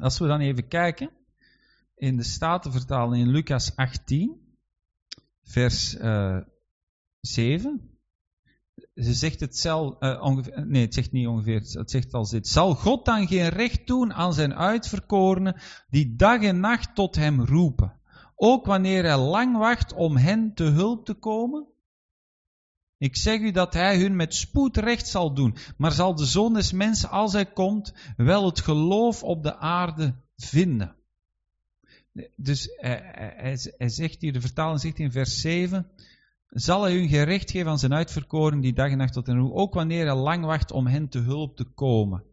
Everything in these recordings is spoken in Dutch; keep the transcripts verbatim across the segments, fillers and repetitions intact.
Als we dan even kijken in de Statenvertaling in Lucas achttien, vers uh, zeven. Ze zegt het zelf, uh, ongeveer, nee, het zegt niet ongeveer, het zegt als dit. Zal God dan geen recht doen aan zijn uitverkorenen, die dag en nacht tot hem roepen? Ook wanneer hij lang wacht om hen te hulp te komen? Ik zeg u dat hij hun met spoed recht zal doen, maar zal de Zoon des Mensen, als hij komt, wel het geloof op de aarde vinden? Dus hij, hij, hij zegt hier, de vertaling zegt in vers zeven, zal hij hun gerecht geven aan zijn uitverkoren die dag en nacht tot hen roepen, ook wanneer hij lang wacht om hen te hulp te komen.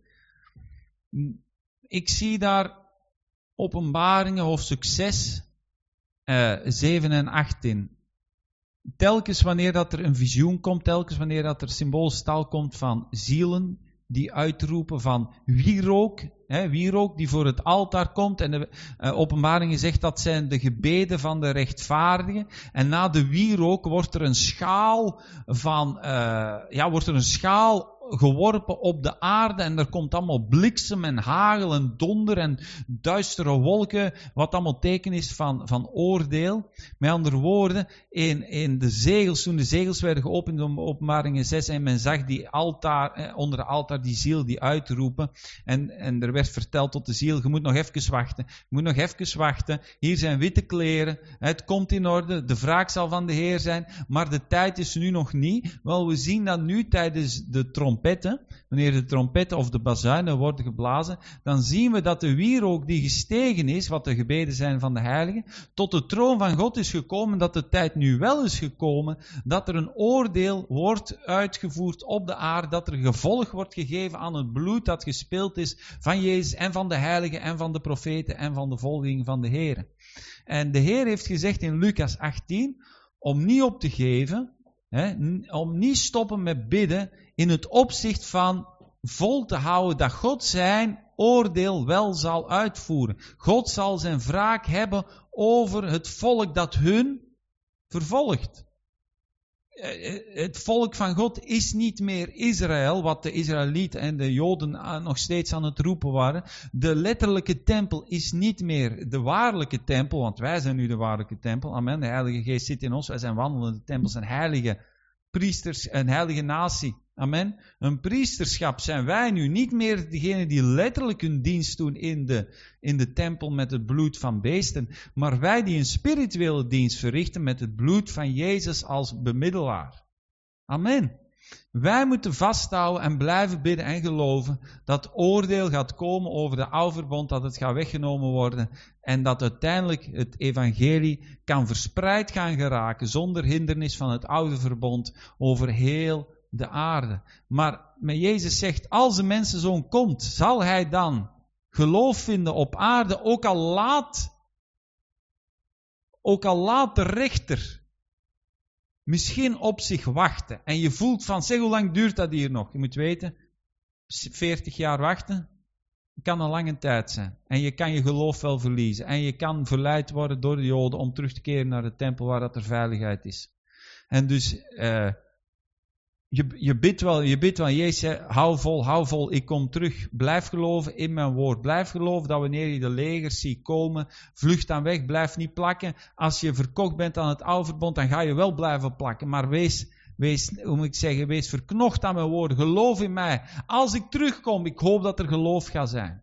Ik zie daar Openbaringen, hoofdstuk zes, uh, zeven en acht in. Telkens wanneer dat er een visioen komt, telkens wanneer dat er symbolische taal komt van zielen die uitroepen van wierook, hè, wierook die voor het altaar komt. En de uh, Openbaringen zegt dat zijn de gebeden van de rechtvaardigen. En na de wierook wordt er een schaal van, uh, ja, wordt er een schaal geworpen op de aarde en er komt allemaal bliksem en hagel en donder en duistere wolken, wat allemaal teken is van, van oordeel. Met andere woorden, in, in de zegels, toen de zegels werden geopend in Openbaringen zes en men zag die altaar, eh, onder de altaar die ziel die uitroepen en, en er werd verteld tot de ziel, je moet nog even wachten, je moet nog even wachten, hier zijn witte kleren, het komt in orde, de wraak zal van de Heer zijn, maar de tijd is nu nog niet. Wel, we zien dat nu tijdens de trompet, wanneer de trompetten of de bazuinen worden geblazen, dan zien we dat de wierook die gestegen is, wat de gebeden zijn van de heiligen, tot de troon van God is gekomen, dat de tijd nu wel is gekomen, dat er een oordeel wordt uitgevoerd op de aarde, dat er gevolg wordt gegeven aan het bloed dat gespeeld is van Jezus en van de heiligen en van de profeten en van de volgelingen van de Heer. En de Heer heeft gezegd in Lucas achttien, om niet op te geven, hè, om niet stoppen met bidden, in het opzicht van vol te houden dat God zijn oordeel wel zal uitvoeren. God zal zijn wraak hebben over het volk dat hun vervolgt. Het volk van God is niet meer Israël, wat de Israëlieten en de Joden nog steeds aan het roepen waren. De letterlijke tempel is niet meer de waarlijke tempel, want wij zijn nu de waarlijke tempel. Amen, de Heilige Geest zit in ons, wij zijn wandelende tempels en heilige priesters, een heilige natie. Amen. Een priesterschap zijn wij nu, niet meer degene die letterlijk hun dienst doen in de, in de tempel met het bloed van beesten, maar wij die een spirituele dienst verrichten met het bloed van Jezus als bemiddelaar. Amen. Wij moeten vasthouden en blijven bidden en geloven dat oordeel gaat komen over de oude verbond, dat het gaat weggenomen worden en dat uiteindelijk het evangelie kan verspreid gaan geraken zonder hindernis van het oude verbond over heel de aarde. Maar met Jezus zegt, als de mensenzoon komt, zal hij dan geloof vinden op aarde, ook al laat, ook al laat de rechter misschien op zich wachten. En je voelt van, zeg, hoe lang duurt dat hier nog? Je moet weten, veertig jaar wachten, kan een lange tijd zijn. En je kan je geloof wel verliezen. En je kan verleid worden door de Joden om terug te keren naar de tempel waar dat er veiligheid is. En dus, uh, Je, je bidt wel, je bidt wel, Jezus, hou vol, hou vol, ik kom terug. Blijf geloven in mijn woord. Blijf geloven dat wanneer je de legers ziet komen, vlucht dan weg, blijf niet plakken. Als je verkocht bent aan het oude verbond, dan ga je wel blijven plakken. Maar wees, wees, hoe moet ik zeggen, wees verknocht aan mijn woorden. Geloof in mij. Als ik terugkom, ik hoop dat er geloof gaat zijn.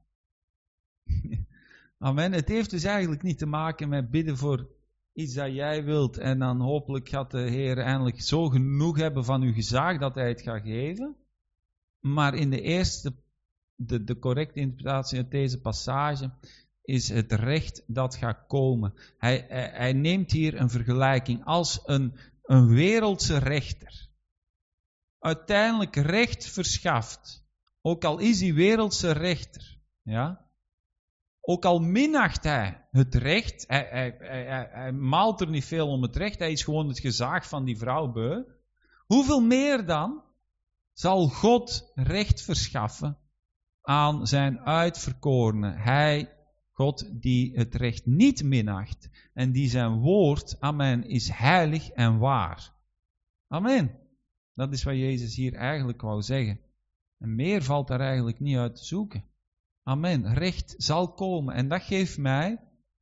Amen. Het heeft dus eigenlijk niet te maken met bidden voor iets dat jij wilt en dan hopelijk gaat de Heer eindelijk zo genoeg hebben van uw gezag dat hij het gaat geven. Maar in de eerste, de, de correcte interpretatie uit deze passage is het recht dat gaat komen. Hij, hij, hij neemt hier een vergelijking als een, een wereldse rechter. Uiteindelijk recht verschaft. Ook al is hij wereldse rechter. Ja. Ook al minacht hij het recht, hij, hij, hij, hij maalt er niet veel om het recht, hij is gewoon het gezag van die vrouw beu. Hoeveel meer dan zal God recht verschaffen aan zijn uitverkorenen? Hij, God, die het recht niet minacht en die zijn woord, amen, is heilig en waar. Amen. Dat is wat Jezus hier eigenlijk wou zeggen. En meer valt daar eigenlijk niet uit te zoeken. Amen. Recht zal komen. En dat geeft mij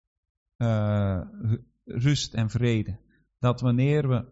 uh, rust en vrede. Dat wanneer we,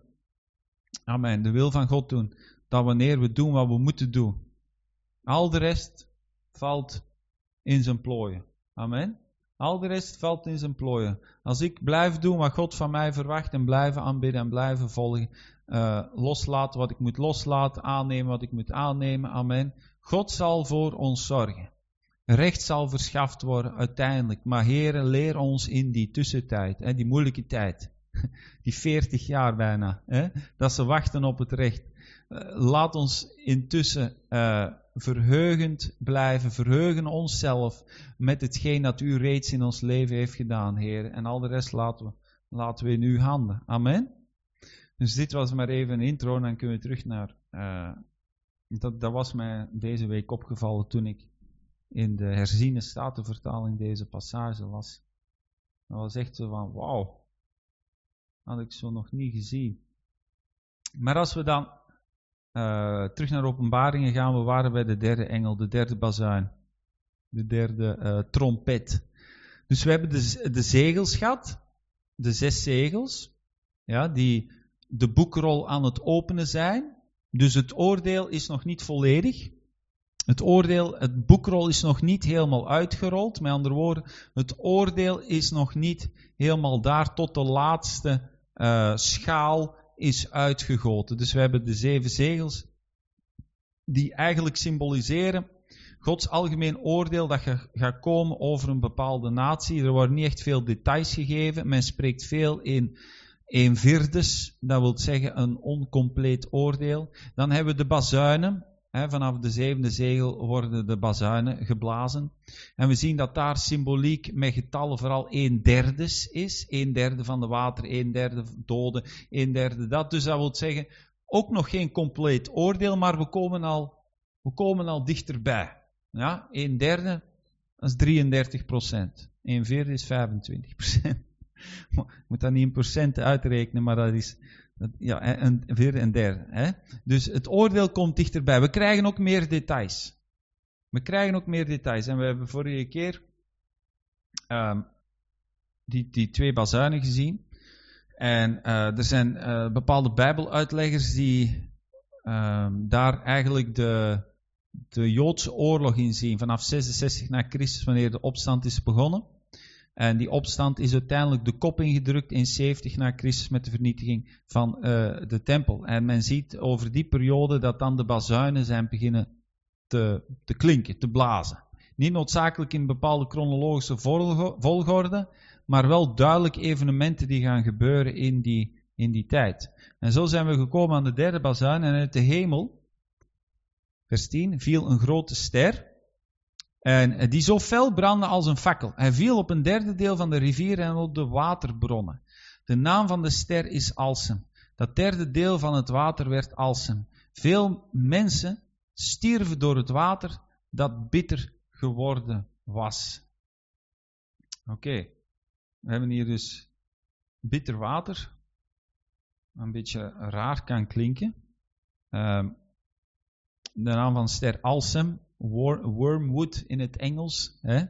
amen, de wil van God doen, dat wanneer we doen wat we moeten doen, al de rest valt in zijn plooien. Amen. Al de rest valt in zijn plooien. Als ik blijf doen wat God van mij verwacht en blijven aanbidden en blijven volgen, uh, loslaten wat ik moet loslaten, aannemen wat ik moet aannemen, amen. God zal voor ons zorgen. Recht zal verschaft worden uiteindelijk. Maar Heere, leer ons in die tussentijd, hè, die moeilijke tijd, die veertig jaar bijna, hè, dat ze wachten op het recht. Uh, laat ons intussen uh, verheugend blijven, verheugen onszelf met hetgeen dat u reeds in ons leven heeft gedaan, Heer. En al de rest laten we, laten we in uw handen. Amen. Dus dit was maar even een intro en dan kunnen we terug naar... Uh, dat, dat was mij deze week opgevallen toen ik in de herziene statenvertaling deze passage las. Dat was echt zo van, wauw, had ik zo nog niet gezien. Maar als we dan uh, terug naar Openbaringen gaan, we waren bij de derde engel, de derde bazuin, de derde uh, trompet. Dus we hebben de, de zegels gehad, de zes zegels, ja, die de boekrol aan het openen zijn. Dus het oordeel is nog niet volledig. Het oordeel, het boekrol is nog niet helemaal uitgerold. Met andere woorden, het oordeel is nog niet helemaal daar tot de laatste uh, schaal is uitgegoten. Dus we hebben de zeven zegels die eigenlijk symboliseren Gods algemeen oordeel dat gaat komen over een bepaalde natie. Er worden niet echt veel details gegeven. Men spreekt veel in een vierdes, dat wil zeggen een oncompleet oordeel. Dan hebben we de bazuinen. He, vanaf de zevende zegel worden de bazuinen geblazen. En we zien dat daar symboliek met getallen vooral een derdes is. Een derde van de water, een derde doden, een derde dat. Dus dat wil zeggen, ook nog geen compleet oordeel, maar we komen al, we komen al dichterbij. Ja, een derde, dat is drieëndertig procent. Een vierde is vijfentwintig procent. Ik moet dat niet in procenten uitrekenen, maar dat is... Ja, een vierde en derde. Hè? Dus het oordeel komt dichterbij. We krijgen ook meer details. We krijgen ook meer details. En we hebben vorige keer um, die, die twee bazuinen gezien. En uh, er zijn uh, bepaalde bijbeluitleggers die um, daar eigenlijk de, de Joodse oorlog in zien. Vanaf zesenzestig na Christus, wanneer de opstand is begonnen. En die opstand is uiteindelijk de kop ingedrukt in zeventig na Christus met de vernietiging van uh, de tempel. En men ziet over die periode dat dan de bazuinen zijn beginnen te, te klinken, te blazen. Niet noodzakelijk in bepaalde chronologische volgorde, maar wel duidelijk evenementen die gaan gebeuren in die, in die tijd. En zo zijn we gekomen aan de derde bazuin en uit de hemel, vers tien, viel een grote ster. En die zo fel brandde als een fakkel. Hij viel op een derde deel van de rivier en op de waterbronnen. De naam van de ster is Alsem. Dat derde deel van het water werd Alsem. Veel mensen stierven door het water dat bitter geworden was. Oké, okay. We hebben hier dus bitter water. Een beetje raar kan klinken. Uh, de naam van de ster Alsem. Wormwood in het Engels. Hè?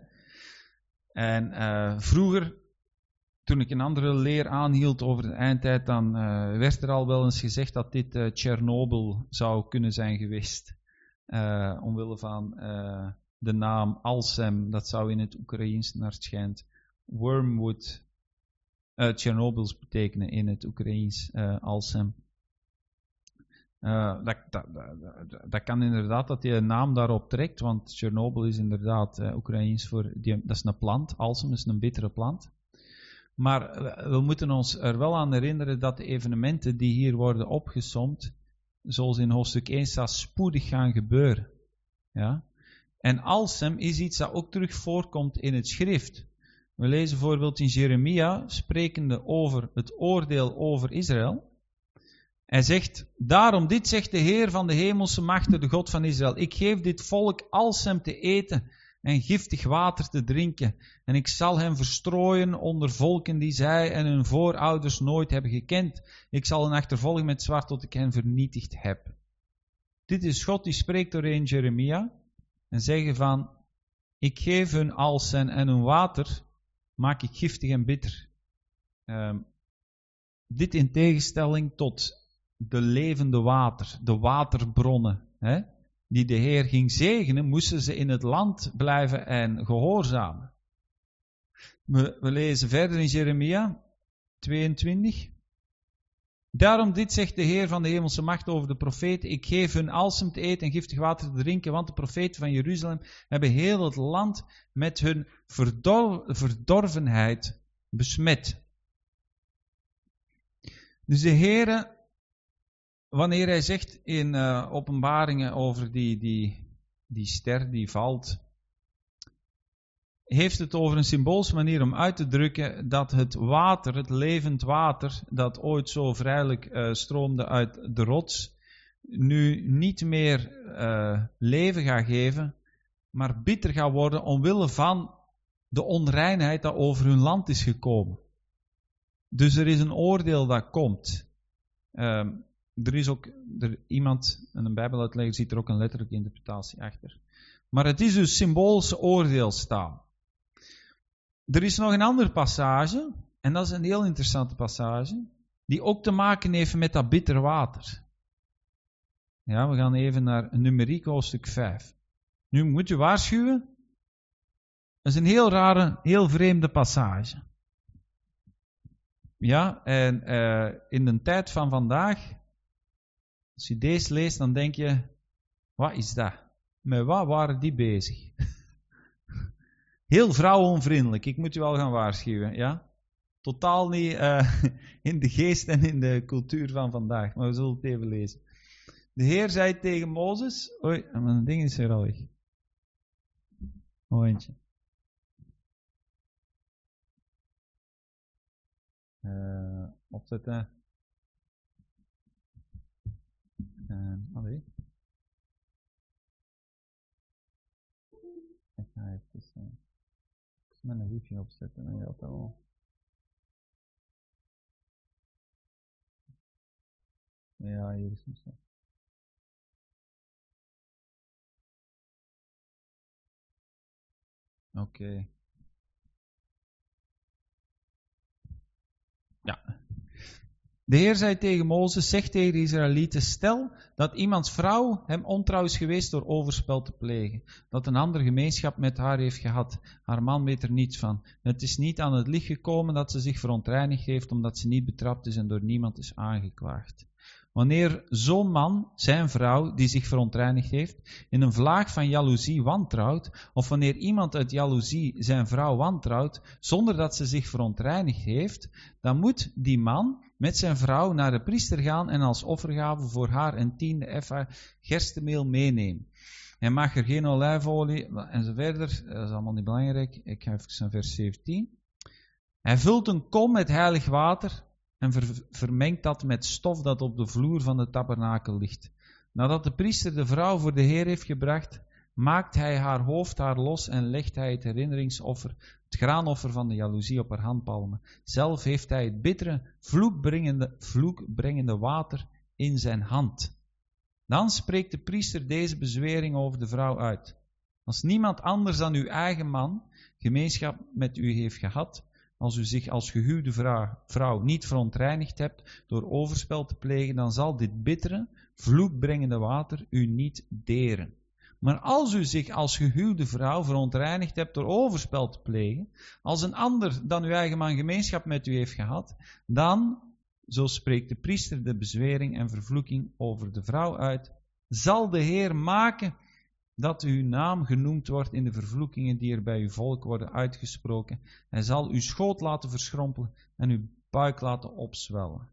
En uh, vroeger, toen ik een andere leer aanhield over de eindtijd, dan uh, werd er al wel eens gezegd dat dit uh, Tsjernobyl zou kunnen zijn geweest. Uh, omwille van uh, de naam Alsem, dat zou in het Oekraïens naar het schijnt Wormwood, uh, Tsjernobyls betekenen in het Oekraïens uh, Alsem. Uh, dat, dat, dat, dat kan inderdaad dat je een naam daarop trekt, want Tsjernobyl is inderdaad uh, Oekraïens voor, die, dat is een plant, Alsem is een bittere plant. Maar uh, we moeten ons er wel aan herinneren dat de evenementen die hier worden opgesomd, zoals in hoofdstuk één staat, spoedig gaan gebeuren. Ja? En Alsem is iets dat ook terug voorkomt in het schrift. We lezen bijvoorbeeld in Jeremia, sprekende over het oordeel over Israël. Hij zegt, daarom dit zegt de Heer van de hemelse machten, de God van Israël. Ik geef dit volk Alsem te eten en giftig water te drinken. En ik zal hen verstrooien onder volken die zij en hun voorouders nooit hebben gekend. Ik zal hen achtervolgen met zwart tot ik hen vernietigd heb. Dit is God die spreekt doorheen Jeremia en zeggen van, Ik geef hun alsen en hun water, maak ik giftig en bitter. Uh, dit in tegenstelling tot de levende water, de waterbronnen, hè, die de Heer ging zegenen, moesten ze in het land blijven en gehoorzamen. We, we lezen verder in Jeremia tweeëntwintig. Daarom dit zegt de Heer van de hemelse macht over de profeten: ik geef hun alsem te eten en giftig water te drinken, want de profeten van Jeruzalem hebben heel het land met hun verdor- verdorvenheid besmet. Dus de Heer, wanneer hij zegt in uh, openbaringen over die, die, die ster die valt, heeft het over een symboolse manier om uit te drukken dat het water, het levend water, dat ooit zo vrijelijk uh, stroomde uit de rots, nu niet meer uh, leven gaat geven, maar bitter gaat worden omwille van de onreinheid dat over hun land is gekomen. Dus er is een oordeel dat komt. Uh, er is ook er, iemand, en een bijbeluitlegger ziet er ook een letterlijke interpretatie achter. Maar het is dus symboolse oordeel staan. Er is nog een andere passage, en dat is een heel interessante passage, die ook te maken heeft met dat bitter water. Ja, we gaan even naar Numeriek hoofdstuk vijf. Nu moet je waarschuwen, dat is een heel rare, heel vreemde passage. Ja, en uh, in de tijd van vandaag, als je deze leest, dan denk je, wat is dat? Met wat waren die bezig? Heel vrouwenonvriendelijk, ik moet je wel gaan waarschuwen, ja. Totaal niet uh, in de geest en in de cultuur van vandaag, maar we zullen het even lezen. De Heer zei tegen Mozes, oei, mijn ding is er al weg. Momentje. Uh, opzetten. Uh, allee. Ik ga even uh, met een hoefje opzetten en gaat dat wel. Ja, hier is het zo. Oké. Okay. Ja. De Heer zei tegen Mozes, zeg tegen de Israëlieten, stel dat iemands vrouw hem ontrouw is geweest door overspel te plegen, dat een ander gemeenschap met haar heeft gehad, haar man weet er niets van. Het is niet aan het licht gekomen dat ze zich verontreinigd heeft, omdat ze niet betrapt is en door niemand is aangeklaagd. Wanneer zo'n man, zijn vrouw, die zich verontreinigd heeft, in een vlaag van jaloezie wantrouwt, of wanneer iemand uit jaloezie zijn vrouw wantrouwt, zonder dat ze zich verontreinigd heeft, dan moet die man met zijn vrouw naar de priester gaan en als offergave voor haar een tiende effa gerstemeel meenemen. Hij mag er geen olijfolie en zo verder, dat is allemaal niet belangrijk. Ik ga even naar vers zeventien. Hij vult een kom met heilig water en ver, vermengt dat met stof dat op de vloer van de tabernakel ligt. Nadat de priester de vrouw voor de Heer heeft gebracht, maakt hij haar hoofdhaar los en legt hij het herinneringsoffer, het graanoffer van de jaloezie op haar handpalmen. Zelf heeft hij het bittere, vloekbrengende, vloekbrengende water in zijn hand. Dan spreekt de priester deze bezwering over de vrouw uit. Als niemand anders dan uw eigen man gemeenschap met u heeft gehad, als u zich als gehuwde vrouw, vrouw niet verontreinigd hebt door overspel te plegen, dan zal dit bittere, vloekbrengende water u niet deren. Maar als u zich als gehuwde vrouw verontreinigd hebt door overspel te plegen, als een ander dan uw eigen man gemeenschap met u heeft gehad, dan, zo spreekt de priester de bezwering en vervloeking over de vrouw uit, zal de Heer maken dat uw naam genoemd wordt in de vervloekingen die er bij uw volk worden uitgesproken. Hij zal uw schoot laten verschrompelen en uw buik laten opzwellen.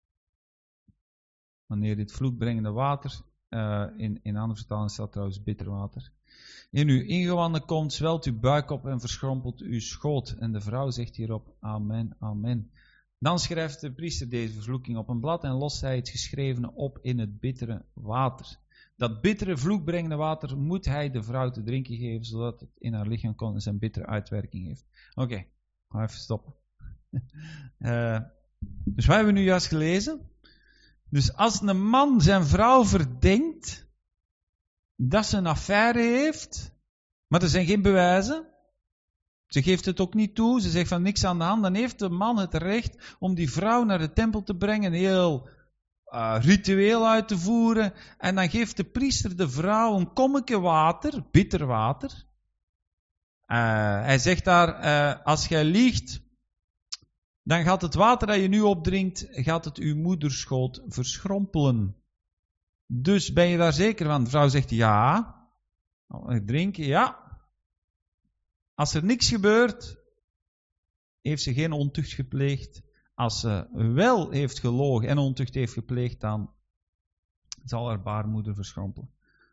Wanneer dit vloekbrengende water, uh, in, in andere vertalingen staat trouwens bitter water, in uw ingewanden komt, zwelt uw buik op en verschrompelt uw schoot. En de vrouw zegt hierop, amen, amen. Dan schrijft de priester deze vervloeking op een blad en lost hij het geschrevene op in het bittere water. Dat bittere, vloekbrengende water moet hij de vrouw te drinken geven, zodat het in haar lichaam komt en zijn bittere uitwerking heeft. Oké, okay, ga even stoppen. uh, dus wat hebben we nu juist gelezen? Dus als een man zijn vrouw verdenkt dat ze een affaire heeft, Maar er zijn geen bewijzen. Ze geeft het ook niet toe. Ze zegt van niks aan de hand. Dan heeft de man het recht om die vrouw naar de tempel te brengen. Een heel uh, ritueel uit te voeren. En dan geeft de priester de vrouw een kommetje water. Bitter water. Uh, hij zegt daar, uh, als jij liegt, dan gaat het water dat je nu opdrinkt, gaat het uw moederschoot verschrompelen. Dus ben je daar zeker van? De vrouw zegt ja. Drinken, ja. Als er niks gebeurt, heeft ze geen ontucht gepleegd. Als ze wel heeft gelogen en ontucht heeft gepleegd, dan zal haar baarmoeder verschrompelen.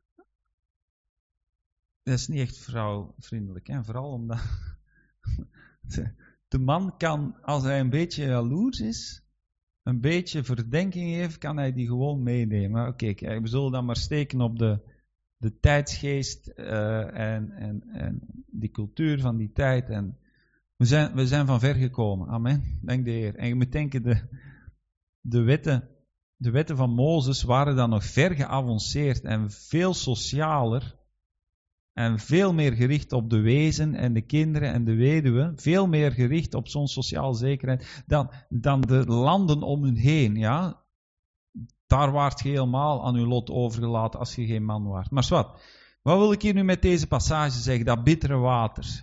Dat is niet echt vrouwvriendelijk, hè? Vooral omdat de man kan, als hij een beetje jaloers is, een beetje verdenking heeft, kan hij die gewoon meenemen. Oké, okay, we zullen dan maar steken op de, de tijdsgeest uh, en, en, en die cultuur van die tijd. En we zijn, we zijn van ver gekomen. Amen. Dank de Heer. En je moet denken, de, de, wetten, de wetten van Mozes waren dan nog ver geavanceerd en veel socialer. En veel meer gericht op de wezen en de kinderen en de weduwen. Veel meer gericht op zo'n sociale zekerheid dan, dan de landen om hun heen. Ja? Daar waart je helemaal aan uw lot overgelaten als je geen man waart. Maar wat? Wat wil ik hier nu met deze passage zeggen? Dat bittere water.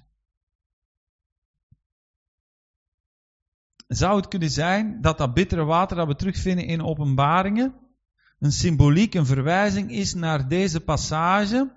Zou het kunnen zijn dat dat bittere water dat we terugvinden in Openbaringen een symboliek, een verwijzing is naar deze passage,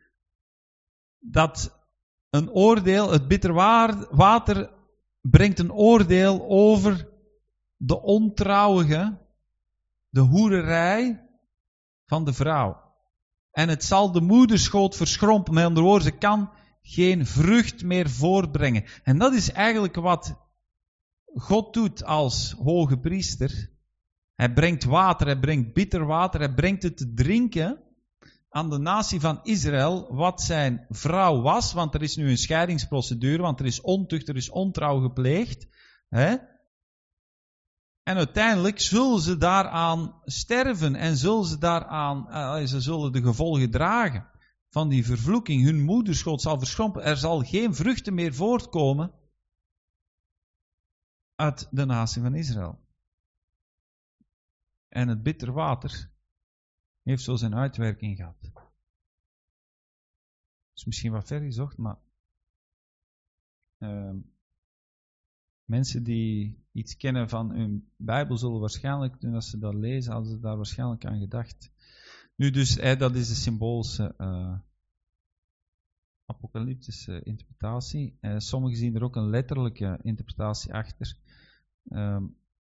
dat een oordeel, het bitter water brengt een oordeel over de ontrouwige, de hoererij van de vrouw. En het zal de moederschoot verschrompelen. Met andere woorden, ze kan geen vrucht meer voortbrengen. En dat is eigenlijk wat God doet als hoge priester. Hij brengt water, hij brengt bitter water, hij brengt het te drinken aan de natie van Israël wat zijn vrouw was, want er is nu een scheidingsprocedure, want er is ontucht, er is ontrouw gepleegd. Hè? En uiteindelijk zullen ze daaraan sterven en zullen ze daaraan, uh, ze zullen de gevolgen dragen van die vervloeking. Hun moederschoot zal verschrompelen. Er zal geen vruchten meer voortkomen uit de natie van Israël. En het bitter water heeft zo zijn uitwerking gehad. Dat is misschien wat ver gezocht, maar uh, mensen die iets kennen van hun Bijbel zullen waarschijnlijk, toen als ze dat lezen, hadden ze daar waarschijnlijk aan gedacht. Nu dus, eh, dat is de symbolische uh, apocalyptische interpretatie. Uh, sommigen zien er ook een letterlijke interpretatie achter. Uh,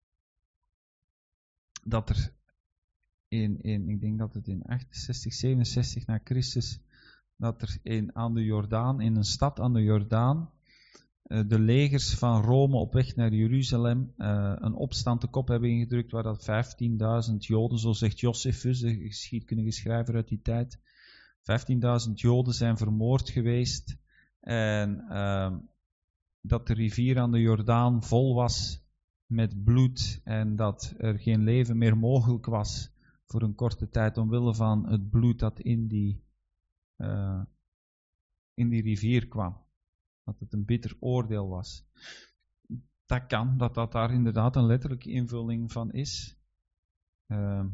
dat er In, in, ik denk dat het in achtenzestig, zevenenzestig na Christus, dat er in, aan de Jordaan, in een stad aan de Jordaan, uh, de legers van Rome op weg naar Jeruzalem uh, een opstand te kop hebben ingedrukt, waar dat vijftienduizend Joden, zo zegt Josephus, de geschiedkundige schrijver uit die tijd, vijftienduizend Joden zijn vermoord geweest en uh, dat de rivier aan de Jordaan vol was met bloed en dat er geen leven meer mogelijk was voor een korte tijd, omwille van het bloed dat in die, uh, in die rivier kwam. Dat het een bitter oordeel was. Dat kan, dat dat daar inderdaad een letterlijke invulling van is. Uh,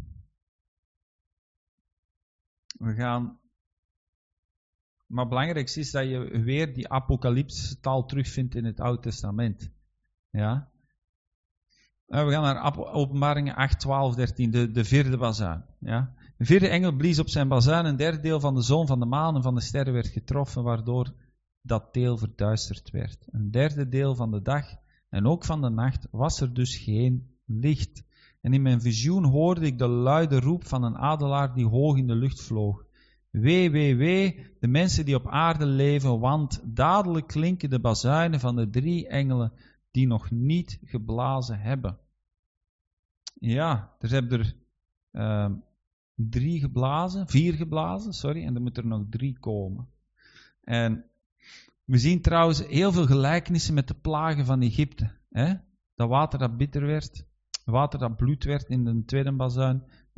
we gaan... Maar het belangrijkste is dat je weer die apocalyptische taal terugvindt in het Oude Testament. Ja... Uh, we gaan naar Openbaringen acht, twaalf, dertien, de, de vierde bazuin. Ja. De vierde engel blies op zijn bazuin, een derde deel van de zon, van de maan en van de sterren werd getroffen, waardoor dat deel verduisterd werd. Een derde deel van de dag en ook van de nacht was er dus geen licht. En in mijn visioen hoorde ik de luide roep van een adelaar die hoog in de lucht vloog. Wee, wee, wee, de mensen die op aarde leven, want dadelijk klinken de bazuinen van de drie engelen die nog niet geblazen hebben. Ja, er hebben er uh, drie geblazen, vier geblazen, sorry, en er moeten er nog drie komen. En we zien trouwens heel veel gelijkenissen met de plagen van Egypte. Hè? Dat water dat bitter werd, water dat bloed werd in de tweede bazuin,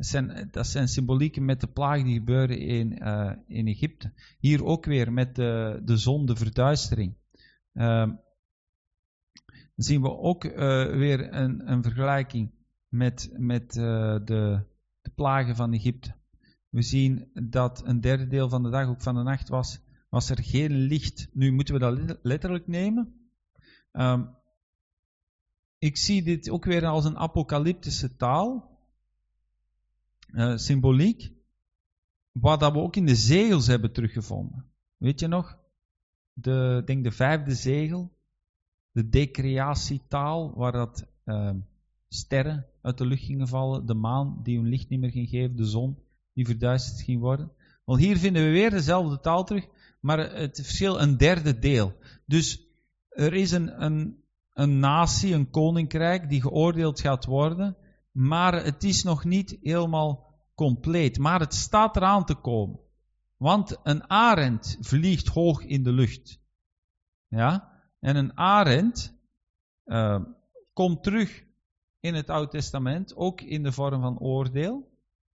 Dat zijn, dat zijn symbolieken met de plagen die gebeuren in, uh, in Egypte. Hier ook weer met de, de zon, de verduistering. Uh, dan zien we ook uh, weer een, een vergelijking met, met uh, de, de plagen van Egypte. We zien dat een derde deel van de dag, ook van de nacht, was, was er geen licht. Nu moeten we dat letterlijk nemen. Um, ik zie dit ook weer als een apocalyptische taal. Uh, symboliek, wat dat we ook in de zegels hebben teruggevonden. Weet je nog? De, ik denk de vijfde zegel, de decreatietaal, waar dat uh, sterren uit de lucht gingen vallen, de maan die hun licht niet meer ging geven, de zon die verduisterd ging worden. Want hier vinden we weer dezelfde taal terug, maar het verschil een derde deel. Dus er is een, een, een natie, een koninkrijk die geoordeeld gaat worden, maar het is nog niet helemaal compleet. Maar het staat eraan te komen. Want een arend vliegt hoog in de lucht. Ja? En een arend uh, komt terug in het Oude Testament, ook in de vorm van oordeel.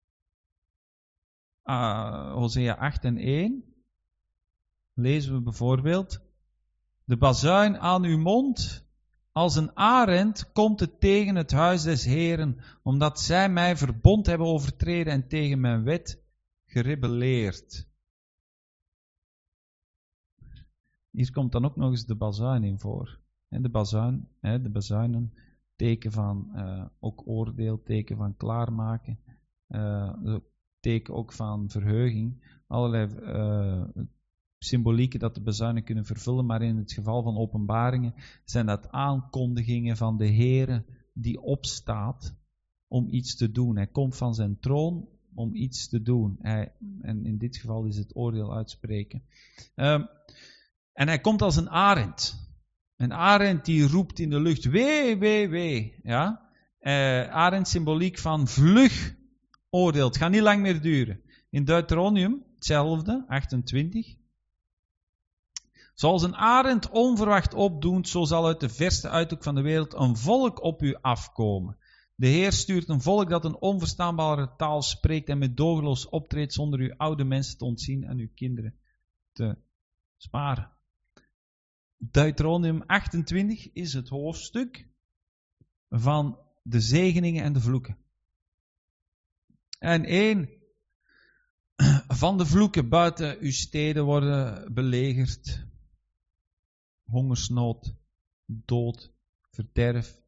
Uh, Hosea acht en één. Lezen we bijvoorbeeld. De bazuin aan uw mond. Als een arend komt het tegen het huis des Heren, omdat zij mij verbond hebben overtreden en tegen mijn wet gerebelleerd. Hier komt dan ook nog eens de bazuin in voor. De bazuin, de bazuinen, teken van uh, ook oordeel, teken van klaarmaken, uh, teken ook van verheuging, allerlei uh, symbolieken dat de bazuinen kunnen vervullen, maar in het geval van openbaringen zijn dat aankondigingen van de Heere die opstaat om iets te doen. Hij komt van zijn troon om iets te doen. Hij, en in dit geval is het oordeel uitspreken. Um, en hij komt als een arend. Een arend die roept in de lucht, wee, wee, wee. Ja? Uh, arend symboliek van vlug oordeel. Het gaat niet lang meer duren. In Deuteronomium, hetzelfde, achtentwintig. Zoals een arend onverwacht opdoet, zo zal uit de verste uithoek van de wereld een volk op u afkomen. De Heer stuurt een volk dat een onverstaanbare taal spreekt en met dogeloos optreedt zonder uw oude mensen te ontzien en uw kinderen te sparen. Deuteronomium achtentwintig is het hoofdstuk van de zegeningen en de vloeken. En één van de vloeken buiten uw steden worden belegerd. Hongersnood, dood, verderf.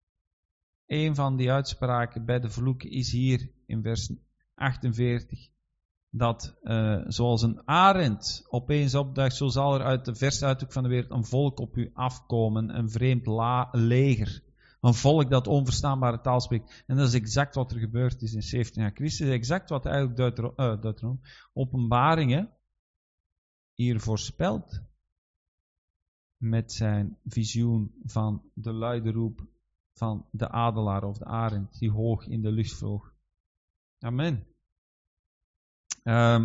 Een van die uitspraken bij de vloeken is hier in vers achtenveertig. Dat uh, zoals een arend opeens opduikt, zo zal er uit de verste uithoek van de wereld een volk op u afkomen. Een vreemd la- leger. Een volk dat onverstaanbare taal spreekt. En dat is exact wat er gebeurd is in zeventien na Christus. Exact wat eigenlijk Deutero- uh, Deuteronom, Openbaringen hier voorspelt. Met zijn visioen van de luide roep van de adelaar of de arend die hoog in de lucht vloog. Amen. Um,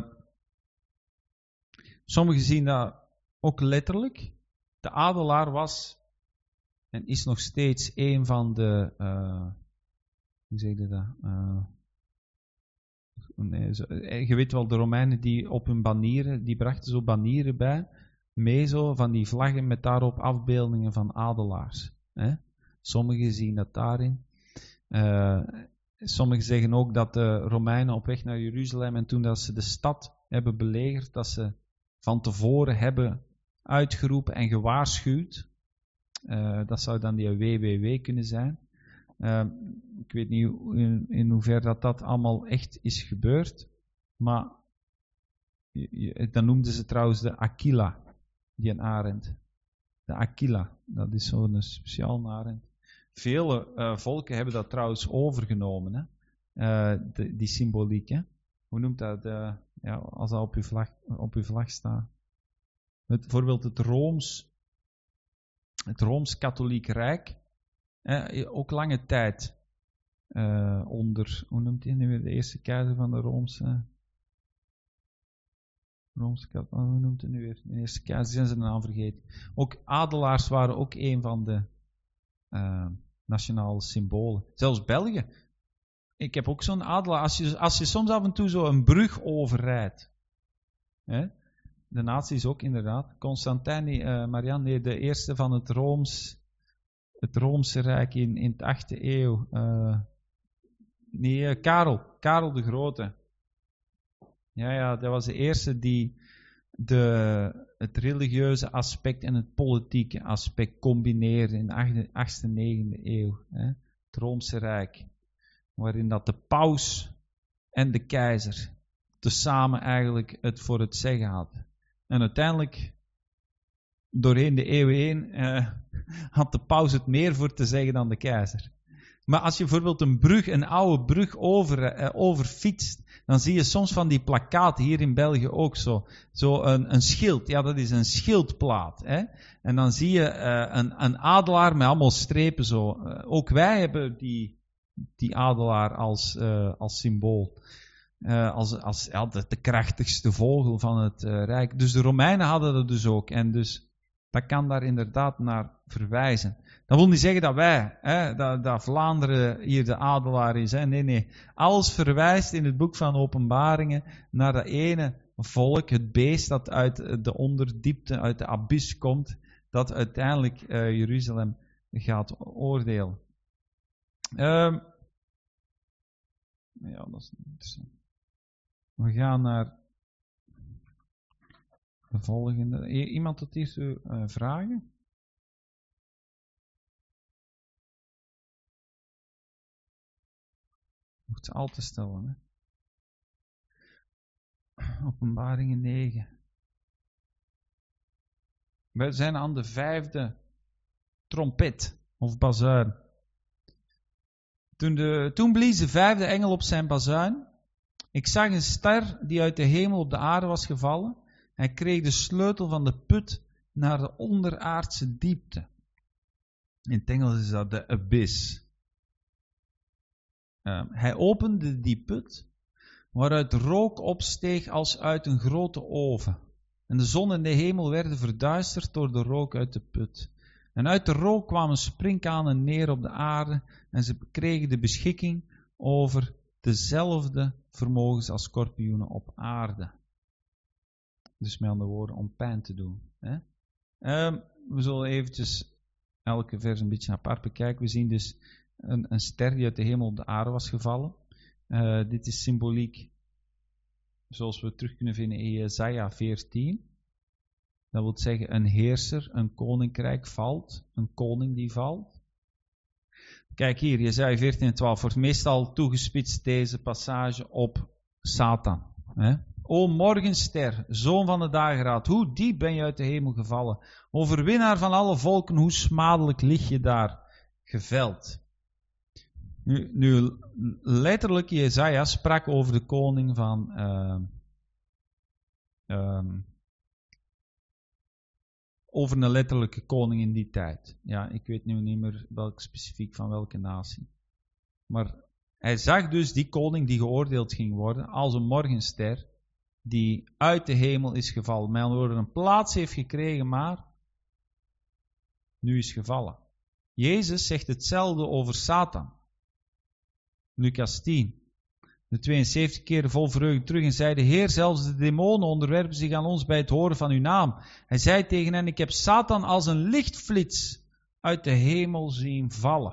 sommigen zien dat ook letterlijk. De adelaar was en is nog steeds een van de, uh, hoe zeg je dat? Uh, nee, zo, je weet wel, de Romeinen die op hun banieren, die brachten zo banieren bij, mee zo van die vlaggen met daarop afbeeldingen van adelaars. Hè? Sommigen zien dat daarin. Uh, sommigen zeggen ook dat de Romeinen op weg naar Jeruzalem en toen dat ze de stad hebben belegerd, dat ze van tevoren hebben uitgeroepen en gewaarschuwd. Uh, dat zou dan die W W W kunnen zijn. Uh, ik weet niet in, in hoeverre dat, dat allemaal echt is gebeurd. Maar dan noemden ze trouwens de Aquila, die een arend. De Aquila, dat is zo'n speciaal arend. Vele uh, volken hebben dat trouwens overgenomen, hè? Uh, de, die symboliek. Hè? Hoe noemt dat? Uh, ja, als dat op uw vlag, op uw vlag staat. Het, bijvoorbeeld het Rooms, het Rooms-Katholiek Rijk, eh, ook lange tijd uh, onder, hoe noemt hij nu weer, de eerste keizer van de Roomse, Roomse Katholiek, hoe noemt hij nu weer, de eerste keizer, zijn zijn naam vergeten. Ook adelaars waren ook een van de uh, nationale symbolen. Zelfs België. ik heb ook zo'n adelaar. Als je, als je soms af en toe zo een brug overrijdt. Hè? De nazi's ook inderdaad. Constantijn, uh, Marianne, nee, de eerste van het Rooms, het Roomse Rijk in, in de achtste eeuw. Uh, nee, uh, Karel, Karel de Grote. Ja, ja, dat was de eerste die de, het religieuze aspect en het politieke aspect combineerde in de achtste, negende eeuw. Hè? Het Roomse Rijk. Waarin dat de paus en de keizer tezamen eigenlijk het voor het zeggen hadden. En uiteindelijk, doorheen de eeuwen heen, eh, had de paus het meer voor te zeggen dan de keizer. Maar als je bijvoorbeeld een brug, een oude brug over, eh, overfietst, dan zie je soms van die plakkaten, hier in België ook zo, zo een, een schild, ja dat is een schildplaat. Hè? En dan zie je eh, een, een adelaar met allemaal strepen zo. Uh, ook wij hebben die, die adelaar als, uh, als symbool. Uh, als als ja, de, de krachtigste vogel van het uh, Rijk. Dus de Romeinen hadden dat dus ook. En dus dat kan daar inderdaad naar verwijzen. Dat wil niet zeggen dat wij, hè, dat, dat Vlaanderen hier de adelaar is. Hè. Nee, nee. Alles verwijst in het boek van Openbaringen naar dat ene volk, het beest dat uit de onderdiepte, uit de abyss komt, dat uiteindelijk uh, Jeruzalem gaat oordelen. Um, ja, dat is niet interessant. We gaan naar de volgende. Iemand tot hier uh, vragen? Mocht ze al te stellen. Hè? Openbaringen negen. We zijn aan de vijfde trompet of bazuin. Toen, de, toen blies de vijfde engel op zijn bazuin. Ik zag een ster die uit de hemel op de aarde was gevallen. Hij kreeg de sleutel van de put naar de onderaardse diepte. In het Engels is dat de abyss. Uh, hij opende die put, waaruit rook opsteeg als uit een grote oven. En de zon en de hemel werden verduisterd door de rook uit de put. En uit de rook kwamen sprinkhanen neer op de aarde en ze kregen de beschikking over dezelfde vermogens als schorpioenen op aarde. Dus met andere woorden, om pijn te doen. Hè? Um, we zullen eventjes elke vers een beetje apart bekijken. We zien dus een, een ster die uit de hemel op de aarde was gevallen. Uh, dit is symboliek, zoals we terug kunnen vinden in Jesaja veertien. Dat wil zeggen, een heerser, een koninkrijk valt, een koning die valt. Kijk hier, Jesaja veertien en twaalf wordt meestal toegespitst deze passage op Satan. Hè? O morgenster, zoon van de dageraad, hoe diep ben je uit de hemel gevallen. Overwinnaar van alle volken, hoe smadelijk lig je daar geveld. Nu, nu letterlijk, Jesaja sprak over de koning van... Uh, um, over een letterlijke koning in die tijd. Ja, ik weet nu niet meer welk specifiek van welke natie. Maar hij zag dus die koning die geoordeeld ging worden als een morgenster die uit de hemel is gevallen. Met andere woorden, een plaats heeft gekregen, maar nu is gevallen. Jezus zegt hetzelfde over Satan. Lucas tien. De tweeënzeventig keren vol vreugde terug en zeiden: Heer, zelfs de demonen onderwerpen zich aan ons bij het horen van uw naam. Hij zei tegen hen: ik heb Satan als een lichtflits uit de hemel zien vallen.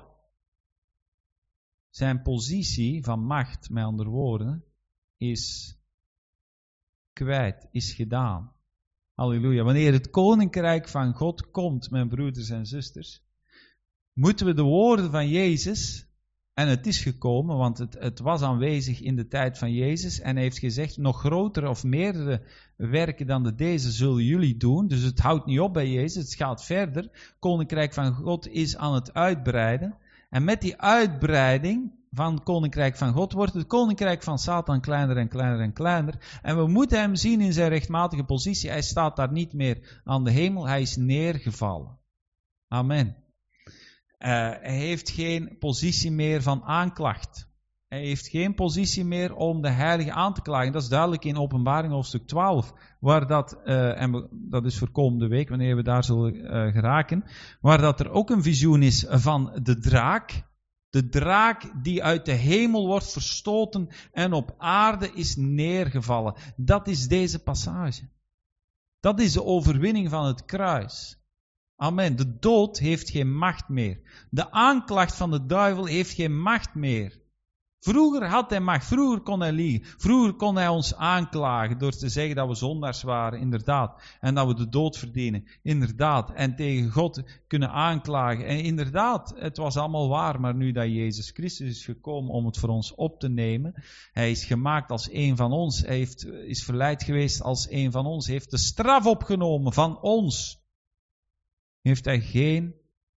Zijn positie van macht, met andere woorden, is kwijt, is gedaan. Halleluja. Wanneer het koninkrijk van God komt, mijn broeders en zusters, moeten we de woorden van Jezus... En het is gekomen, want het, het was aanwezig in de tijd van Jezus. En hij heeft gezegd, nog grotere of meerdere werken dan de deze zullen jullie doen. Dus het houdt niet op bij Jezus, het gaat verder. Het koninkrijk van God is aan het uitbreiden. En met die uitbreiding van het koninkrijk van God wordt het koninkrijk van Satan kleiner en kleiner en kleiner. En we moeten hem zien in zijn rechtmatige positie. Hij staat daar niet meer aan de hemel, hij is neergevallen. Amen. Uh, hij heeft geen positie meer van aanklacht. Hij heeft geen positie meer om de heilige aan te klagen. Dat is duidelijk in Openbaring hoofdstuk twaalf. Waar dat, uh, en we, dat is voor komende week, wanneer we daar zullen uh, geraken. Waar dat er ook een visioen is van de draak. De draak die uit de hemel wordt verstoten en op aarde is neergevallen. Dat is deze passage. Dat is de overwinning van het kruis. Amen. De dood heeft geen macht meer. De aanklacht van de duivel heeft geen macht meer. Vroeger had hij macht, vroeger kon hij liegen. Vroeger kon hij ons aanklagen door te zeggen dat we zondaars waren, inderdaad. En dat we de dood verdienen, inderdaad. En tegen God kunnen aanklagen. En inderdaad, het was allemaal waar. Maar nu dat Jezus Christus is gekomen om het voor ons op te nemen. Hij is gemaakt als een van ons. Hij heeft, is verleid geweest als een van ons. Hij heeft de straf opgenomen van ons. Heeft hij geen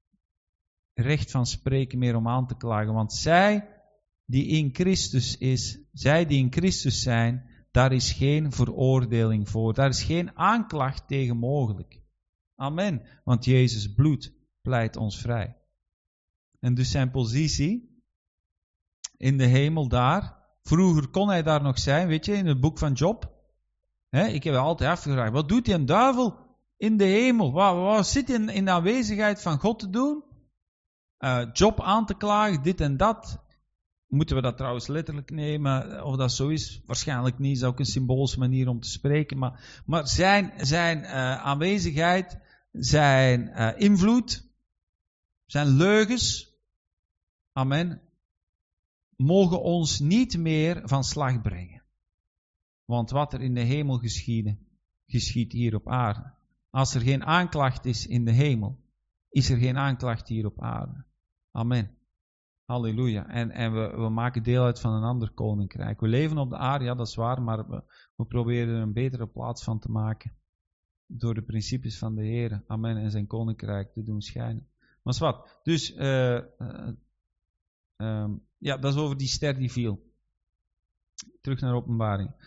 recht van spreken meer om aan te klagen. Want zij die in Christus is, zij die in Christus zijn, daar is geen veroordeling voor. Daar is geen aanklacht tegen mogelijk. Amen. Want Jezus bloed pleit ons vrij. En dus zijn positie in de hemel daar, vroeger kon hij daar nog zijn, weet je, in het boek van Job. He, ik heb het altijd afgevraagd, wat doet die een duivel in de hemel? Wat, wat zit hij in, in de aanwezigheid van God te doen? Uh, Job aan te klagen, dit en dat. Moeten we dat trouwens letterlijk nemen? Of dat zo is? Waarschijnlijk niet. Dat is ook een symbolische manier om te spreken. Maar, maar zijn, zijn uh, aanwezigheid, zijn uh, invloed, zijn leugens, amen, mogen ons niet meer van slag brengen. Want wat er in de hemel geschiedde, geschiedt hier op aarde. Als er geen aanklacht is in de hemel, is er geen aanklacht hier op aarde. Amen. Halleluja. En, en we, we maken deel uit van een ander koninkrijk. We leven op de aarde, ja dat is waar, maar we, we proberen er een betere plaats van te maken. Door de principes van de Heer. Amen. En zijn koninkrijk te doen schijnen. Maar is wat. Dus, uh, uh, uh, ja, dat is over die ster die viel. Terug naar Openbaring.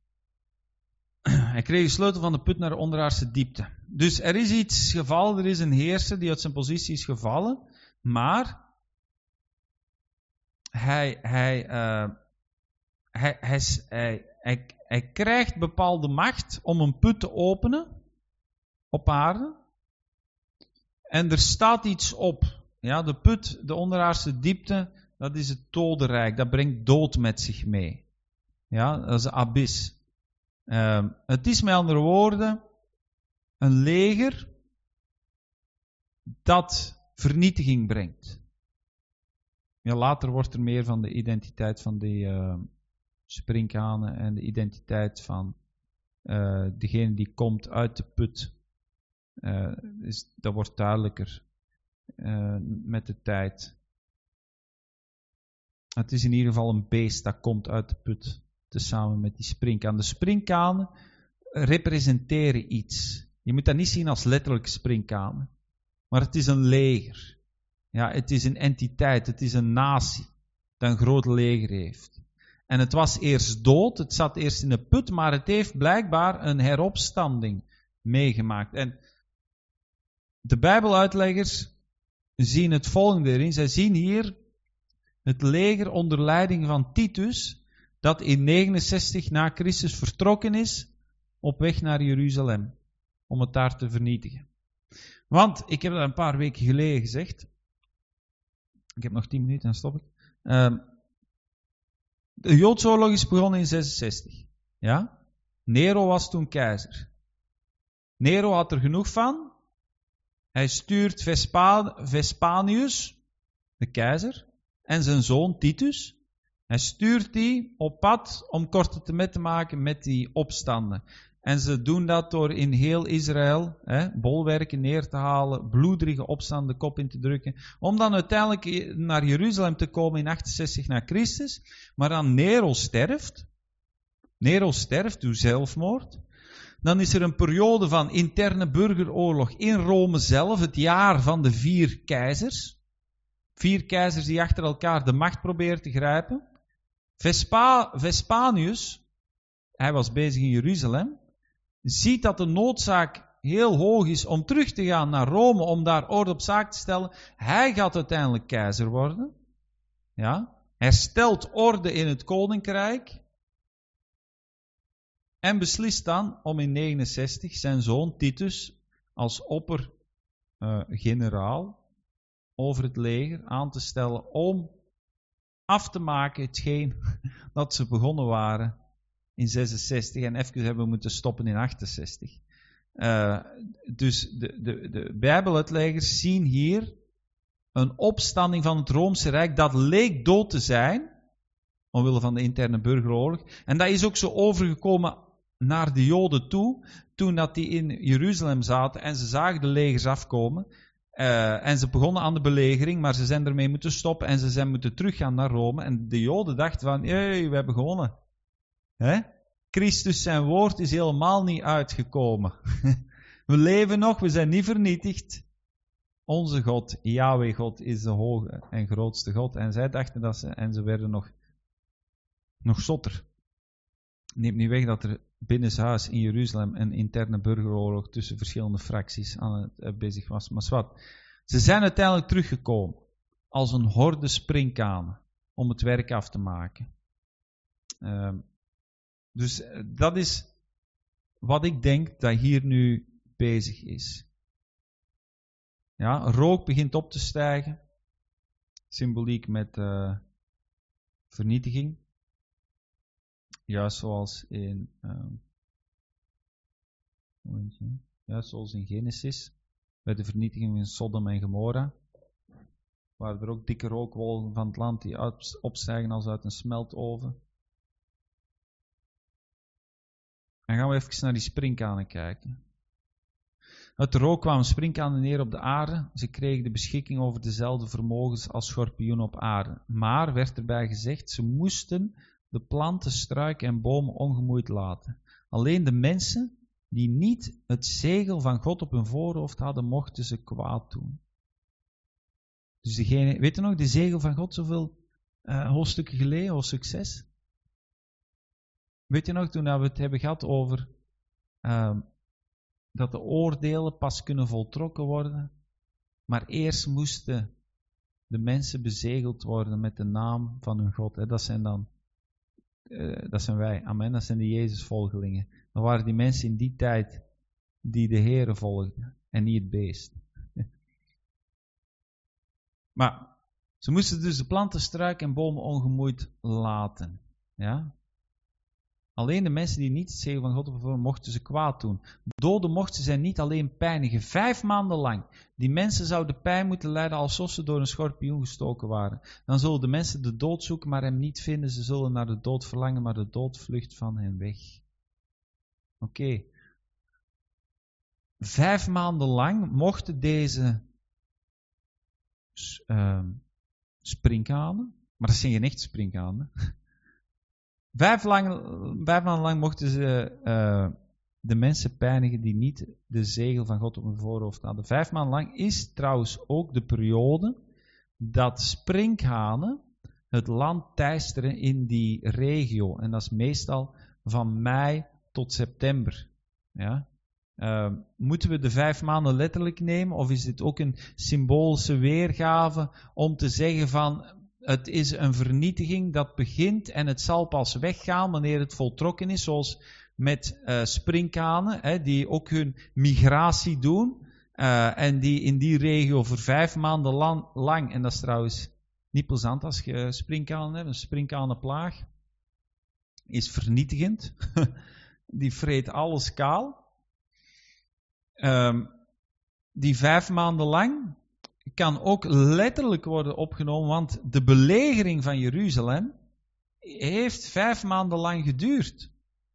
Hij kreeg de sleutel van de put naar de onderaardse diepte. Dus er is iets gevallen, er is een heerser die uit zijn positie is gevallen, maar hij, hij, uh, hij, hij, hij, hij, hij krijgt bepaalde macht om een put te openen op aarde. En er staat iets op. Ja, de put, de onderaardse diepte, dat is het dodenrijk, dat brengt dood met zich mee. Ja, dat is de abyss. Uh, het is met andere woorden een leger dat vernietiging brengt. Ja, later wordt er meer van de identiteit van die uh, sprinkhanen en de identiteit van uh, degene die komt uit de put. Uh, is, dat wordt duidelijker uh, met de tijd. Het is in ieder geval een beest dat komt uit de put. Tezamen met die sprinkhanen. De sprinkhanen representeren iets. Je moet dat niet zien als letterlijk sprinkhanen. Maar het is een leger. Ja, het is een entiteit. Het is een natie. Dat een groot leger heeft. En het was eerst dood. Het zat eerst in de put. Maar het heeft blijkbaar een heropstanding meegemaakt. En de Bijbeluitleggers zien het volgende erin. Zij zien hier het leger onder leiding van Titus, dat in negenenzestig na Christus vertrokken is op weg naar Jeruzalem, om het daar te vernietigen. Want, ik heb dat een paar weken geleden gezegd, ik heb nog tien minuten, dan stop ik. Uh, de Joodse oorlog is begonnen in zesenzestig. Ja? Nero was toen keizer. Nero had er genoeg van. Hij stuurt Vespa, Vespanius, de keizer, en zijn zoon Titus. Hij stuurt die op pad om korte te te maken met die opstanden. En ze doen dat door in heel Israël hè, bolwerken neer te halen, bloederige opstanden de kop in te drukken, om dan uiteindelijk naar Jeruzalem te komen in achtenzestig na Christus. Maar dan Nero sterft. Nero sterft, doet zelfmoord. Dan is er een periode van interne burgeroorlog in Rome zelf, het jaar van de vier keizers. Vier keizers die achter elkaar de macht proberen te grijpen. Vespa, Vespanius, hij was bezig in Jeruzalem, ziet dat de noodzaak heel hoog is om terug te gaan naar Rome, om daar orde op zaak te stellen. Hij gaat uiteindelijk keizer worden. Ja? Hij stelt orde in het koninkrijk. En beslist dan om in negenenzestig zijn zoon Titus als oppergeneraal uh, over het leger aan te stellen om af te maken hetgeen dat ze begonnen waren in zesenzestig en even hebben moeten stoppen in achtenzestig. Uh, dus de, de, de Bijbeluitleggers zien hier een opstanding van het Roomse Rijk dat leek dood te zijn, omwille van de interne burgeroorlog. En dat is ook zo overgekomen naar de Joden toe, toen dat die in Jeruzalem zaten en ze zagen de legers afkomen. Uh, en ze begonnen aan de belegering, maar ze zijn ermee moeten stoppen en ze zijn moeten teruggaan naar Rome. En de Joden dachten van, hey, we hebben gewonnen. Hè? Christus zijn woord is helemaal niet uitgekomen. We leven nog, we zijn niet vernietigd. Onze God, Yahweh God, is de hoge en grootste God. En zij dachten dat ze, en ze werden nog, nog zotter. Neemt niet weg dat er binnenshuis in Jeruzalem een interne burgeroorlog tussen verschillende fracties aan het uh, bezig was. Maar wat, ze zijn uiteindelijk teruggekomen als een horde sprinkhanen om het werk af te maken. Uh, dus uh, dat is wat ik denk dat hier nu bezig is. Ja, rook begint op te stijgen. Symboliek met uh, vernietiging. Juist zoals in, um, juist zoals in Genesis, bij de vernietiging van Sodom en Gomorra, waar er ook dikke rookwolken van het land die uit, opstijgen als uit een smeltoven. En gaan we even naar die sprinkhanen kijken. Uit de rook kwamen sprinkhanen neer op de aarde. Ze kregen de beschikking over dezelfde vermogens als schorpioenen op aarde. Maar, werd erbij gezegd, ze moesten de planten, struiken en bomen ongemoeid laten. Alleen de mensen die niet het zegel van God op hun voorhoofd hadden, mochten ze kwaad doen. Dus degene, weet je nog, de zegel van God, zoveel uh, hoofdstukken geleden, hoofdstuk zes? Weet je nog, toen we het hebben gehad over uh, dat de oordelen pas kunnen voltrokken worden, maar eerst moesten de mensen bezegeld worden met de naam van hun God. Hè? Dat zijn dan Uh, dat zijn wij, amen, dat zijn de Jezusvolgelingen. Dat waren die mensen in die tijd die de Heere volgden en niet het beest. Maar ze moesten dus de planten, struiken en bomen ongemoeid laten. Ja? Alleen de mensen die niet het zegel van God opvoeren, mochten ze kwaad doen. Doden mochten zij niet alleen pijnigen. Vijf maanden lang. Die mensen zouden pijn moeten lijden alsof ze door een schorpioen gestoken waren. Dan zullen de mensen de dood zoeken, maar hem niet vinden. Ze zullen naar de dood verlangen, maar de dood vlucht van hen weg. Oké. Okay. Vijf maanden lang mochten deze uh, sprinkhanen, maar dat zijn geen echte sprinkhanen. Vijf, lang, vijf maanden lang mochten ze uh, de mensen pijnigen die niet de zegel van God op hun voorhoofd hadden. Vijf maanden lang is trouwens ook de periode dat sprinkhanen het land teisteren in die regio. En dat is meestal van mei tot september. Ja? Uh, moeten we de vijf maanden letterlijk nemen? Of is dit ook een symbolische weergave om te zeggen van het is een vernietiging dat begint en het zal pas weggaan wanneer het voltrokken is, zoals met uh, sprinkhanen, hè, die ook hun migratie doen uh, en die in die regio voor vijf maanden lang, lang, en dat is trouwens niet plezant als je sprinkhanen hebt, een sprinkhanenplaag is vernietigend, die vreet alles kaal. Um, die vijf maanden lang kan ook letterlijk worden opgenomen, want de belegering van Jeruzalem heeft vijf maanden lang geduurd.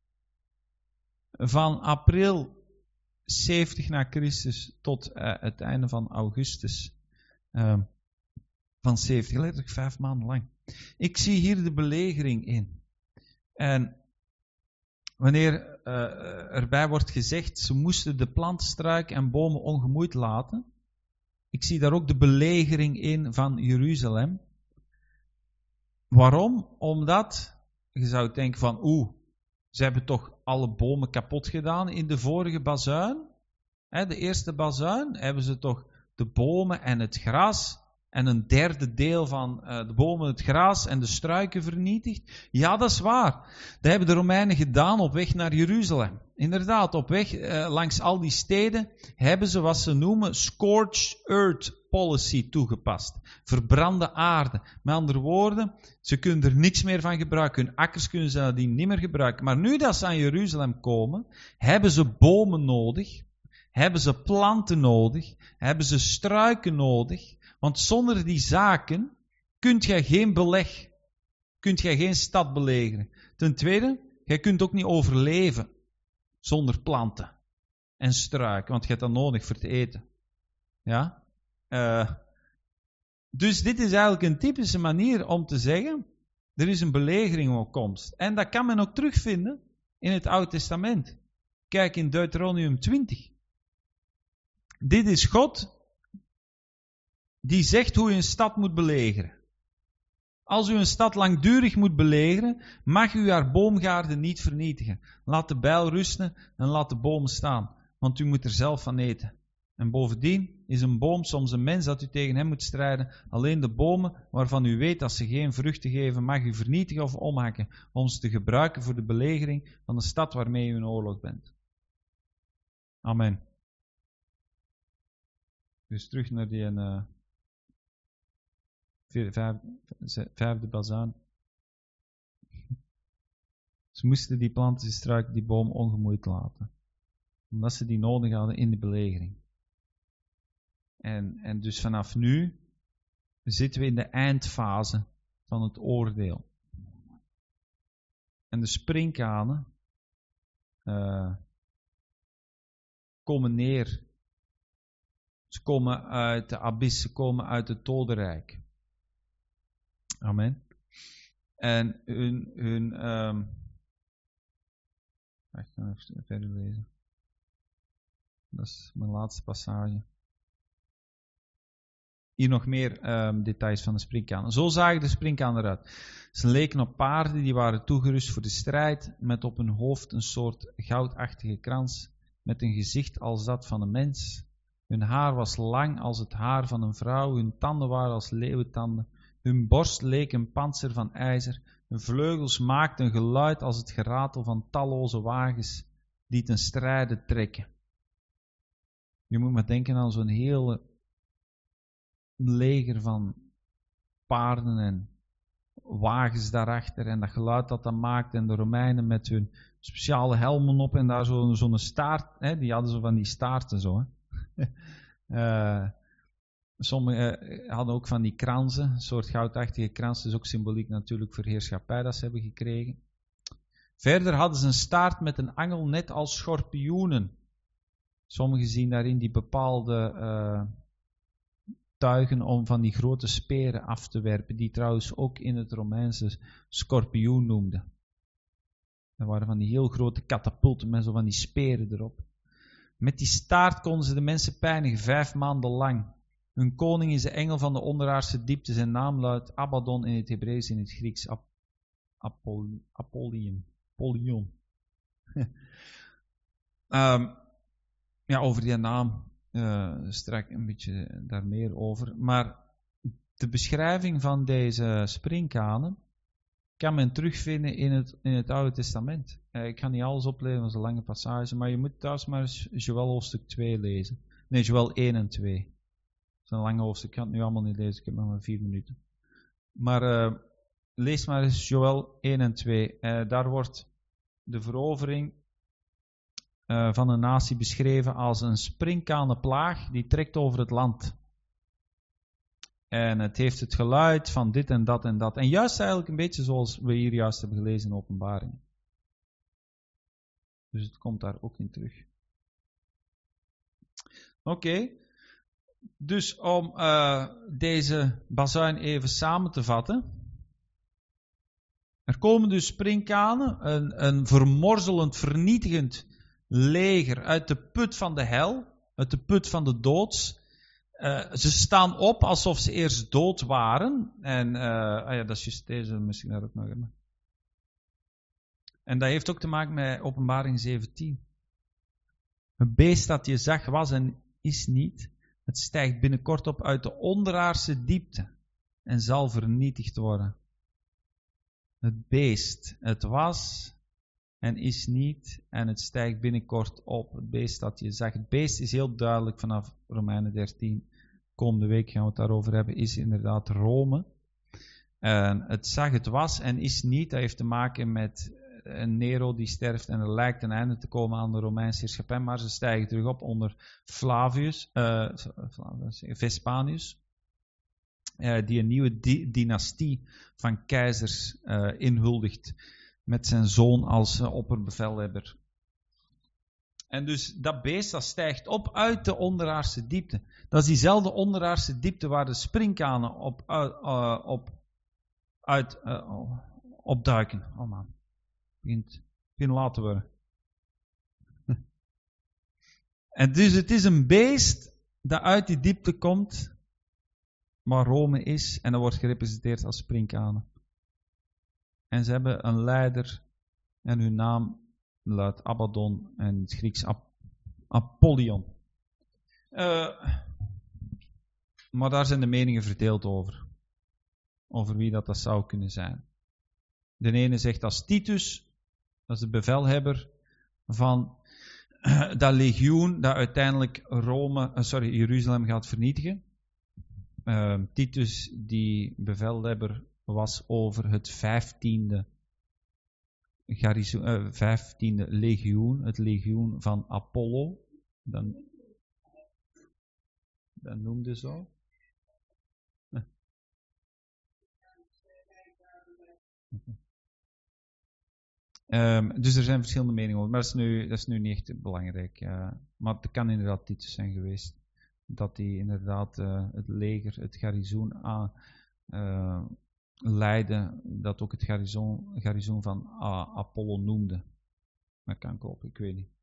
Van april zeventig na Christus tot uh, het einde van augustus uh, van zeventig, letterlijk vijf maanden lang. Ik zie hier de belegering in. En wanneer uh, erbij wordt gezegd, ze moesten de planten, struiken en bomen ongemoeid laten, ik zie daar ook de belegering in van Jeruzalem. Waarom? Omdat, je zou denken van, oeh, ze hebben toch alle bomen kapot gedaan in de vorige bazuin. Hè, de eerste bazuin hebben ze toch de bomen en het gras en een derde deel van uh, de bomen, het gras en de struiken vernietigd. Ja, dat is waar. Dat hebben de Romeinen gedaan op weg naar Jeruzalem. Inderdaad, op weg uh, langs al die steden hebben ze wat ze noemen scorched earth policy toegepast. Verbrande aarde. Met andere woorden, ze kunnen er niks meer van gebruiken. Hun akkers kunnen ze nadien niet meer gebruiken. Maar nu dat ze aan Jeruzalem komen, hebben ze bomen nodig. Hebben ze planten nodig. Hebben ze struiken nodig. Want zonder die zaken kunt jij geen beleg. Kunt jij geen stad belegeren. Ten tweede, jij kunt ook niet overleven zonder planten en struiken, want je hebt dat nodig voor te eten. Ja? Uh, dus dit is eigenlijk een typische manier om te zeggen, er is een belegering op komst. En dat kan men ook terugvinden in het Oude Testament. Kijk in Deuteronomium twintig. Dit is God die zegt hoe je een stad moet belegeren. Als u een stad langdurig moet belegeren, mag u haar boomgaarden niet vernietigen. Laat de bijl rusten en laat de bomen staan, want u moet er zelf van eten. En bovendien is een boom soms een mens dat u tegen hem moet strijden. Alleen de bomen waarvan u weet dat ze geen vruchten geven, mag u vernietigen of omhakken, om ze te gebruiken voor de belegering van de stad waarmee u in oorlog bent. Amen. Dus terug naar die... Uh, Vijfde, vijfde bazuin. Ze moesten die planten, die struiken, die boom ongemoeid laten. Omdat ze die nodig hadden in de belegering. En, en dus vanaf nu zitten we in de eindfase van het oordeel. En de sprinkhanen uh, komen neer. Ze komen uit de abyss, ze komen uit het dodenrijk. Amen. En hun, hun um, ik ga even verder lezen. Dat is mijn laatste passage. Hier nog meer um, details van de sprinkhanen. Zo zagen de sprinkhanen eruit. Ze leken op paarden die waren toegerust voor de strijd, met op hun hoofd een soort goudachtige krans, met een gezicht als dat van een mens. Hun haar was lang als het haar van een vrouw, hun tanden waren als leeuwentanden. Hun borst leek een pantser van ijzer. Hun vleugels maakten een geluid als het geratel van talloze wagens die ten strijde trekken. Je moet maar denken aan zo'n hele leger van paarden en wagens daarachter. En dat geluid dat dat maakte. En de Romeinen met hun speciale helmen op en daar zo'n zo staart. Hè, die hadden zo van die staarten zo. Hè. uh, Sommigen hadden ook van die kransen, een soort goudachtige krans, dat is ook symboliek natuurlijk voor heerschappij dat ze hebben gekregen. Verder hadden ze een staart met een angel net als schorpioenen. Sommigen zien daarin die bepaalde uh, tuigen om van die grote speren af te werpen, die trouwens ook in het Romeinse schorpioen noemden. Er waren van die heel grote katapulten met zo van die speren erop. Met die staart konden ze de mensen pijnigen vijf maanden lang. Hun koning is de engel van de onderaardse diepte. Zijn naam luidt Abaddon in het Hebreeuws, in het Grieks Ap Apol Apollyon. Apollyon. um, ja, over die naam uh, straks een beetje daar meer over. Maar de beschrijving van deze sprinkhanen kan men terugvinden in het, in het Oude Testament. Uh, ik ga niet alles oplezen, dat is een lange passage, maar je moet thuis maar eens Joël hoofdstuk twee lezen. Nee, Joël één en twee. Dat is een lange hoofdstuk, ik kan het nu allemaal niet lezen, ik heb nog maar vier minuten. Maar uh, lees maar eens Joël één en twee. Uh, daar wordt de verovering uh, van een natie beschreven als een sprinkhanenplaag die trekt over het land. En het heeft het geluid van dit en dat en dat. En juist eigenlijk een beetje zoals we hier juist hebben gelezen in Openbaring. Dus het komt daar ook in terug. Oké. Okay. Dus om uh, deze bazuin even samen te vatten. Er komen dus sprinkhanen, een, een vermorzelend, vernietigend leger uit de put van de hel, uit de put van de doods. Uh, ze staan op alsof ze eerst dood waren. En uh, ah ja, dat is juist deze, misschien daar ook nog hebben. En dat heeft ook te maken met Openbaring zeventien. Het beest dat je zag was en is niet. Het stijgt binnenkort op uit de onderaardse diepte en zal vernietigd worden. Het beest, het was en is niet, en het stijgt binnenkort op. Het beest dat je zag. Het beest is heel duidelijk vanaf Romeinen dertien. Komende week gaan we het daarover hebben, is inderdaad Rome. En het zag, het was en is niet. Dat heeft te maken met een Nero die sterft en er lijkt een einde te komen aan de Romeinse heerschappij, maar ze stijgen terug op onder Flavius, uh, Vespanius, uh, die een nieuwe di- dynastie van keizers uh, inhuldigt met zijn zoon als uh, opperbevelhebber. En dus dat beest dat stijgt op uit de onderaardse diepte. Dat is diezelfde onderaardse diepte waar de sprinkhanen op, uh, uh, op, uit, uh, opduiken. Oh man. Begint, begint laat te worden. En dus het is een beest dat uit die diepte komt, waar Rome is, en dat wordt gerepresenteerd als sprinkhanen. En ze hebben een leider, en hun naam luidt Abaddon, en het Grieks Ap- Apollyon. Uh, maar daar zijn de meningen verdeeld over. Over wie dat, dat zou kunnen zijn. De ene zegt dat is Titus, dat is de bevelhebber van uh, dat legioen dat uiteindelijk Rome, uh, sorry, Jeruzalem gaat vernietigen. Uh, Titus, die bevelhebber, was over het vijftiende, garnizoen, uh, vijftiende legioen, het legioen van Apollo. Dan, dat noemde zo. Uh. Okay. Um, dus er zijn verschillende meningen over, maar dat is nu, dat is nu niet echt belangrijk. Uh, maar het kan inderdaad Titus zijn geweest. Dat hij inderdaad uh, het leger, het garnizoen aan uh, leidde, dat ook het garnizoen, garnizoen van uh, Apollo noemde. Dat kan kloppen, ik weet niet.